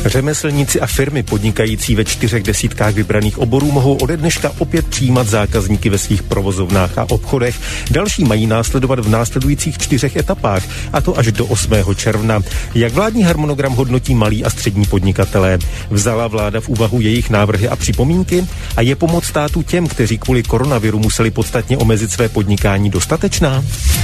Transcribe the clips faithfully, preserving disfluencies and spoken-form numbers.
Řemeslníci a firmy podnikající ve čtyřech desítkách vybraných oborů mohou ode dneška opět přijímat zákazníky ve svých provozovnách a obchodech. Další mají následovat v následujících čtyřech etapách, a to až do osmého června. Jak vládní harmonogram hodnotí malí a střední podnikatelé? Vzala vláda v úvahu jejich návrhy a připomínky? A je pomoc státu těm, kteří kvůli koronaviru museli podstatně omezit své podnikání, dostatečná?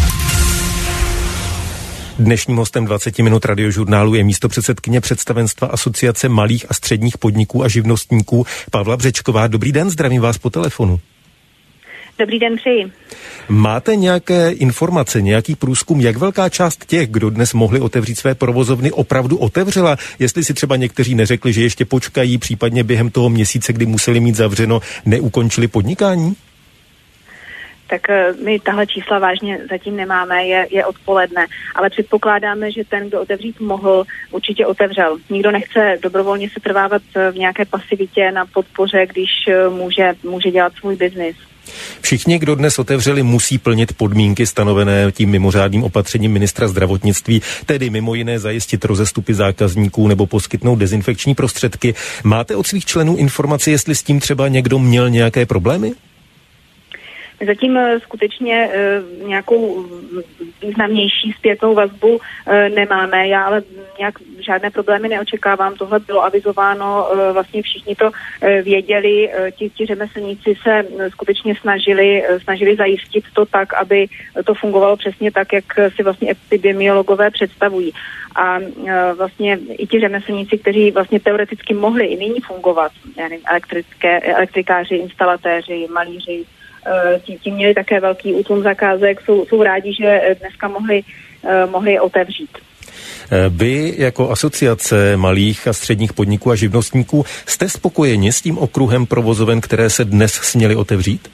Dnešním hostem dvacet minut radiožurnálu je místopředsedkyně představenstva Asociace malých a středních podniků a živnostníků Pavla Břečková. Dobrý den, zdravím vás po telefonu. Dobrý den, přeji. Máte nějaké informace, nějaký průzkum, jak velká část těch, kdo dnes mohli otevřít své provozovny, opravdu otevřela? Jestli si třeba někteří neřekli, že ještě počkají, případně během toho měsíce, kdy museli mít zavřeno, neukončili podnikání? Tak my tahle čísla vážně zatím nemáme, je, je odpoledne, ale předpokládáme, že ten, kdo otevřít mohl, určitě otevřel. Nikdo nechce dobrovolně se trvávat v nějaké pasivitě na podpoře, když může, může dělat svůj biznis. Všichni, kdo dnes otevřeli, musí plnit podmínky stanovené tím mimořádným opatřením ministra zdravotnictví, tedy mimo jiné zajistit rozestupy zákazníků nebo poskytnout dezinfekční prostředky. Máte od svých členů informaci, jestli s tím třeba někdo měl nějaké problémy? Zatím skutečně uh, nějakou významnější zpětnou vazbu uh, nemáme. Já ale nějak žádné problémy neočekávám. Tohle bylo avizováno, uh, vlastně všichni to uh, věděli. Uh, ti, ti řemeslníci se uh, skutečně snažili, uh, snažili zajistit to tak, aby to fungovalo přesně tak, jak si vlastně epidemiologové představují. A uh, vlastně i ti řemeslníci, kteří vlastně teoreticky mohli i nyní fungovat, yani elektrické, elektrikáři, instalatéři, malíři, Ti, ti měli také velký útlum zakázek, jsou, jsou rádi, že dneska mohli, mohli otevřít. Vy jako asociace malých a středních podniků a živnostníků jste spokojeni s tím okruhem provozoven, které se dnes směly otevřít?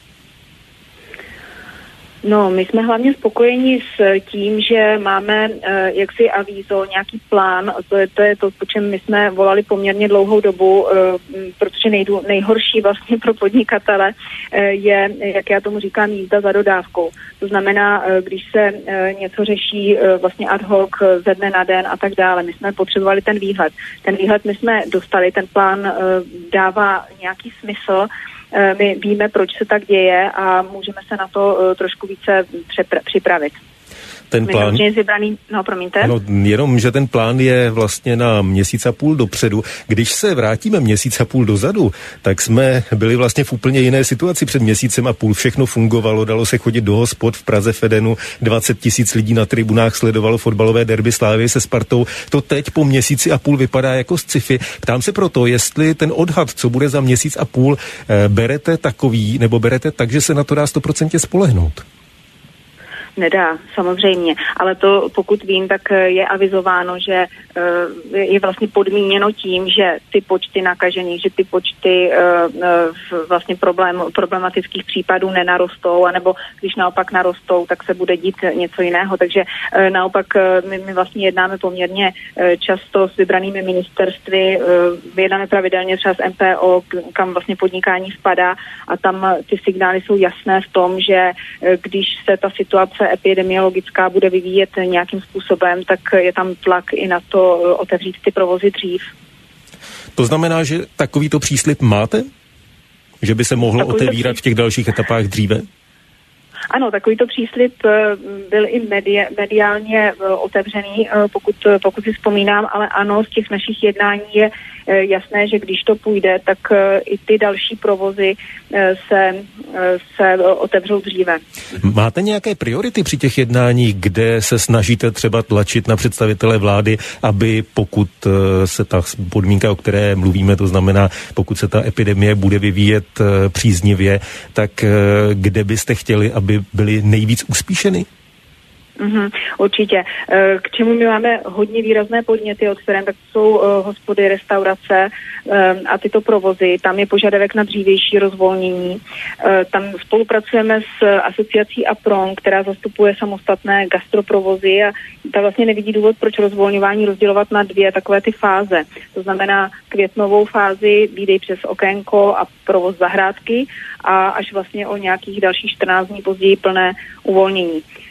No, my jsme hlavně spokojeni s tím, že máme eh, jaksi avízo, nějaký plán, to je, to je to, po čem my jsme volali poměrně dlouhou dobu, eh, protože nejdu, nejhorší vlastně pro podnikatele eh, je, jak já tomu říkám, jízda za dodávkou. To znamená, eh, když se eh, něco řeší eh, vlastně ad hoc eh, ze dne na den a tak dále. My jsme potřebovali ten výhled. Ten výhled my jsme dostali, ten plán eh, dává nějaký smysl. My víme, proč se tak děje a můžeme se na to uh, trošku více přepra- připravit. Ten plán... Vybraný... No, promiňte. Ano, jenom, že ten plán je vlastně na měsíc a půl dopředu. Když se vrátíme měsíc a půl dozadu, tak jsme byli vlastně v úplně jiné situaci před měsícem a půl. Všechno fungovalo, dalo se chodit do hospod v Praze v Edenu, dvacet tisíc lidí na tribunách sledovalo fotbalové derby Slávie se Spartou. To teď po měsíci a půl vypadá jako sci-fi. Ptám se proto, jestli ten odhad, co bude za měsíc a půl, berete takový, nebo berete tak, že se na to dá stoprocentně spolehnout? Nedá, samozřejmě, ale to, pokud vím, tak je avizováno, že uh, je vlastně podmíněno tím, že ty počty nakažených, že ty počty uh, uh, vlastně problém, problematických případů nenarostou, anebo když naopak narostou, tak se bude dít něco jiného. Takže uh, naopak uh, my, my vlastně jednáme poměrně uh, často s vybranými ministerstvy, uh, jednáme pravidelně třeba s M P O, kam vlastně podnikání spadá a tam ty signály jsou jasné v tom, že uh, když se ta situace epidemiologická bude vyvíjet nějakým způsobem, tak je tam tlak i na to otevřít ty provozy dřív. To znamená, že takovýto příslib máte? Že by se mohlo takovýto otevírat v těch dalších etapách dříve? Ano, takovýto příslib byl i medi- mediálně otevřený, pokud, pokud si vzpomínám, ale ano, z těch našich jednání je jasné, že když to půjde, tak i ty další provozy se, se otevřou dříve. Máte nějaké priority při těch jednáních, kde se snažíte třeba tlačit na představitele vlády, aby pokud se ta podmínka, o které mluvíme, to znamená, pokud se ta epidemie bude vyvíjet příznivě, tak kde byste chtěli, aby byly nejvíc uspíšeny? Mm-hmm, určitě. K čemu my máme hodně výrazné podněty od firem, tak jsou uh, hospody, restaurace uh, a tyto provozy. Tam je požadavek na dřívější rozvolnění. Uh, tam spolupracujeme s asociací APRON, která zastupuje samostatné gastroprovozy a ta vlastně nevidí důvod, proč rozvolňování rozdělovat na dvě takové ty fáze. To znamená květnovou fázi, výdej přes okénko a provoz zahrádky a až vlastně o nějakých dalších čtrnáct dní později plné uvolnění.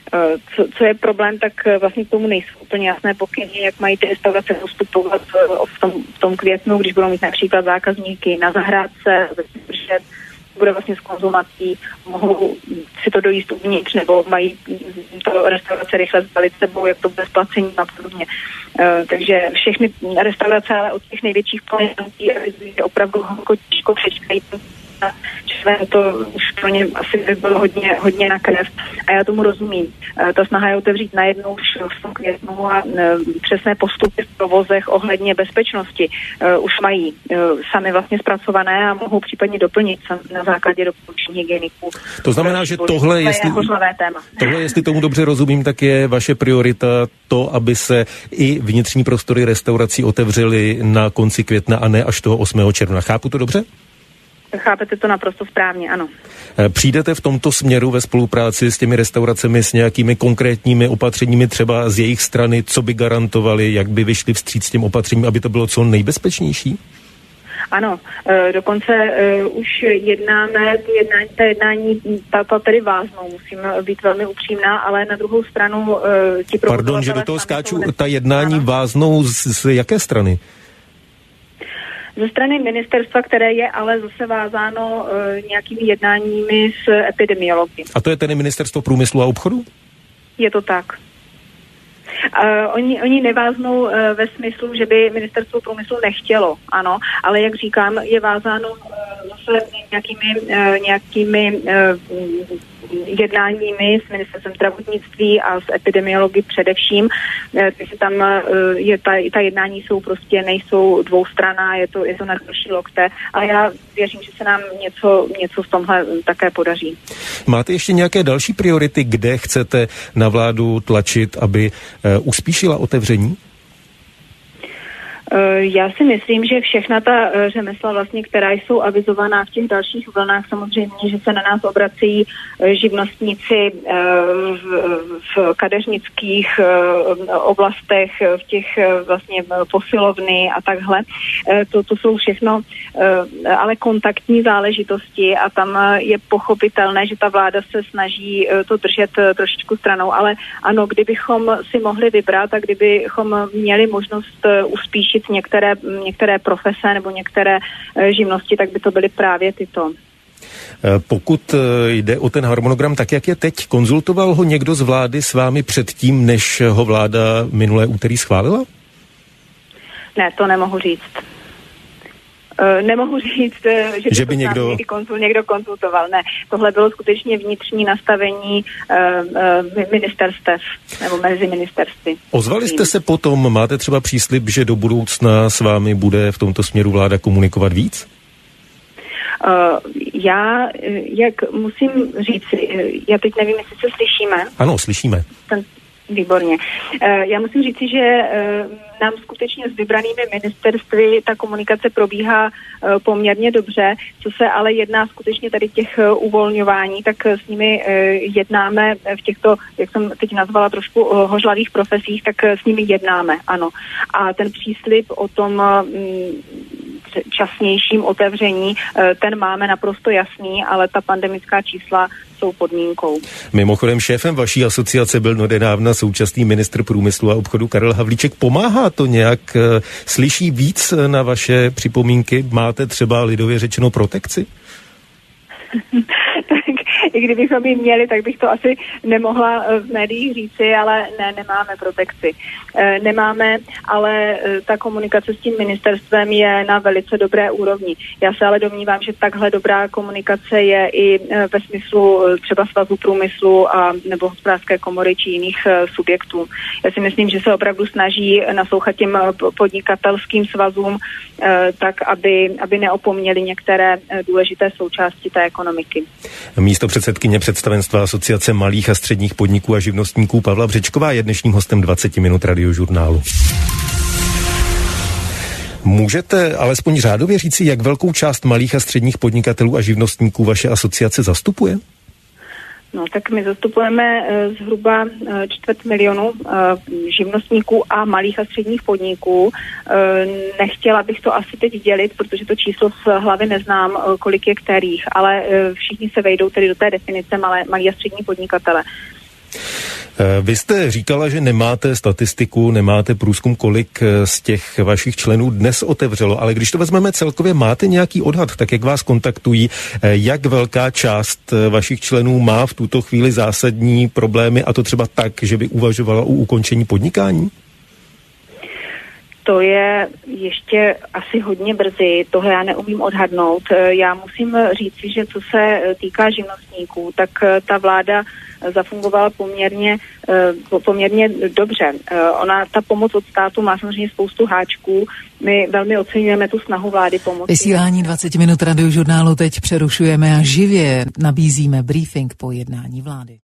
Co, co je problém, tak vlastně k tomu nejsou úplně jasné pokyny, jak mají ty restaurace postupovat v tom, v tom květnu, když budou mít například zákazníky na zahrádce, začne bude vlastně s konzumací, mohou si to dojíst uvnitř, nebo mají to restaurace rychle zbalit sebou, jak to bude s placením a podobně. Uh, takže všechny restaurace, ale od těch největších planetů je opravdu těžko přečkají. Člen to už pro ně asi by bylo hodně, hodně na krev. A já tomu rozumím. Uh, ta snaha je otevřít najednou už v tom květnu a uh, přesné postupy v provozech ohledně bezpečnosti uh, už mají uh, sami vlastně zpracované a mohou případně doplnit na základě doporučení hygieniků. To znamená, že tohle, jestli, tohle, jestli tomu dobře rozumím, tak je vaše priorita to, aby se i vnitřní prostory restaurací otevřely na konci května a ne až toho osmého června. Chápu to dobře? Chápete to naprosto správně, ano. Přijdete v tomto směru ve spolupráci s těmi restauracemi s nějakými konkrétními opatřeními třeba z jejich strany, co by garantovali, jak by vyšli vstříc těm opatřením, aby to bylo co nejbezpečnější? Ano, dokonce už jednáme, ty jednání, ta jednání ta, ta tedy váznou, musím být velmi upřímná, ale na druhou stranu ti provozovatelé... Pardon, že do toho skáču, ta jednání ano. Váznou z, z jaké strany? Ze strany ministerstva, které je ale zase vázáno uh, nějakými jednáními s epidemiology. A to je tedy Ministerstvo průmyslu a obchodu? Je to tak. Uh, oni, oni neváznou uh, ve smyslu, že by Ministerstvo průmyslu nechtělo, ano, ale jak říkám, je vázáno uh, zase nějakými, uh, nějakými uh, jednáními s ministerstvem zdravotnictví a s epidemiology především, takže tam je ta, ta jednání jsou prostě, nejsou dvoustranná, je to, je to na další lokte, ale já věřím, že se nám něco, něco v tomhle také podaří. Máte ještě nějaké další priority, kde chcete na vládu tlačit, aby uh, uspíšila otevření? Já si myslím, že všechna ta řemesla, vlastně, která jsou avizovaná v těch dalších vlnách, samozřejmě, že se na nás obracejí živnostníci v, v kadeřnických oblastech, v těch vlastně posilovny a takhle. To, to jsou všechno ale kontaktní záležitosti a tam je pochopitelné, že ta vláda se snaží to držet trošičku stranou, ale ano, kdybychom si mohli vybrat a kdybychom měli možnost uspíšit některé, některé profese nebo některé živnosti, tak by to byly právě tyto. Pokud jde o ten harmonogram, tak jak je teď, konzultoval ho někdo z vlády s vámi předtím, než ho vláda minulé úterý schválila? Ne, to nemohu říct. Uh, nemohu říct, že, že by někdo... Konzul, někdo konzultoval. Ne, tohle bylo skutečně vnitřní nastavení uh, uh, ministerstev nebo mezi ministerstvy. Ozvali jste se potom, máte třeba příslib, že do budoucna s vámi bude v tomto směru vláda komunikovat víc? Uh, já, jak musím říct, já teď nevím, jestli se slyšíme. Ano, slyšíme. Ten, výborně. Uh, já musím říci, že uh, nám skutečně s vybranými ministerstvy ta komunikace probíhá uh, poměrně dobře, co se ale jedná skutečně tady těch uh, uvolňování, tak uh, s nimi uh, jednáme v těchto, jak jsem teď nazvala, trošku uh, hořlavých profesích, tak uh, s nimi jednáme, ano. A ten příslib o tom uh, časnějším otevření, ten máme naprosto jasný, ale ta pandemická čísla jsou podmínkou. Mimochodem šéfem vaší asociace byl nedávna současný ministr průmyslu a obchodu Karel Havlíček. Pomáhá to nějak? Slyší víc na vaše připomínky? Máte třeba lidově řečeno protekci? Tak i kdybychom ji měli, tak bych to asi nemohla v médiích říci, ale ne, nemáme protekci. E, nemáme, ale ta komunikace s tím ministerstvem je na velice dobré úrovni. Já se ale domnívám, že takhle dobrá komunikace je i ve smyslu třeba Svazu průmyslu a nebo Hospodářské komory či jiných subjektů. Já si myslím, že se opravdu snaží naslouchat těm podnikatelským svazům e, tak, aby, aby neopomněli některé důležité součásti té ekonomiky. Místo předsedkyně představenstva Asociace malých a středních podniků a živnostníků Pavla Břečková je dnešním hostem dvacet minut Radiožurnálu. Můžete alespoň řádově říci, jak velkou část malých a středních podnikatelů a živnostníků vaše asociace zastupuje? No, tak my zastupujeme uh, zhruba uh, čtvrt milionu uh, živnostníků a malých a středních podniků. Uh, nechtěla bych to asi teď dělit, protože to číslo z hlavy neznám, uh, kolik je kterých, ale uh, všichni se vejdou tedy do té definice malé, malí a střední podnikatele. Vy jste říkala, že nemáte statistiku, nemáte průzkum, kolik z těch vašich členů dnes otevřelo, ale když to vezmeme celkově, máte nějaký odhad, tak jak vás kontaktují, jak velká část vašich členů má v tuto chvíli zásadní problémy, a to třeba tak, že by uvažovala o ukončení podnikání? To je ještě asi hodně brzy, tohle já neumím odhadnout. Já musím říct, že co se týká živnostníků, tak ta vláda zafungovala poměrně, poměrně dobře. Ona, ta pomoc od státu má samozřejmě spoustu háčků. My velmi oceňujeme tu snahu vlády pomoci. Vysílání dvacet minut radiožurnálu teď přerušujeme a živě nabízíme briefing po jednání vlády.